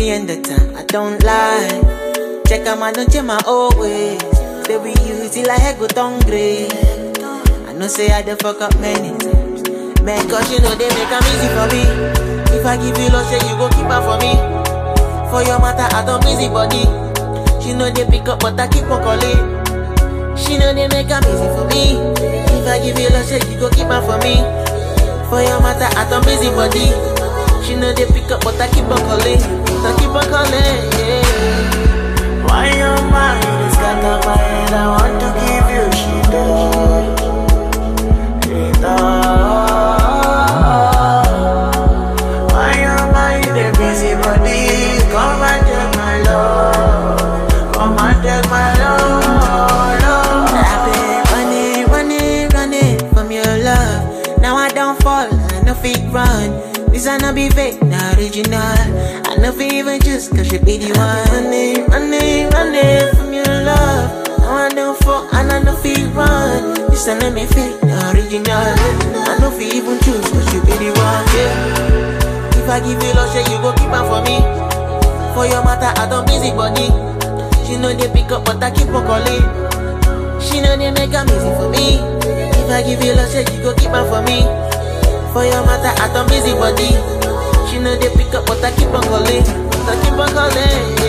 and the time, I don't lie. Check out my don't change my old ways. Stay with you till I head go hungry. I know say I done fuck up many times. Man, cause you know they make them easy for me. If I give you love, say you go keep her for me. For your matter, I don't busy body. She know they pick up, but I keep on calling. She know they make them easy for me. If I give you love, say you go keep her for me. For your matter, I don't busy body. She know they pick up, but I keep on calling. I keep on calling, yeah. Why your mind is got up my head? I want to give you shit Why your mind is busy body? Come and take my love. Come and take my love, love. I've been running from your love. Now I don't fall, I no fit run. This I no be fake, the original. I no fit even just cause you be the one. Running from your love. Now I don't fall and I no fit run. This I no be fake, the original. I no fit even choose cause you be the one, yeah. If I give you love, say you go keep her for me. For your matter, I don't busy body. She know they pick up, but I keep on calling. She know they make them easy for me. If I give you love, say you go keep her for me. For your matter, I don't busy body. She know they pick up, but I keep on calling. I keep on calling.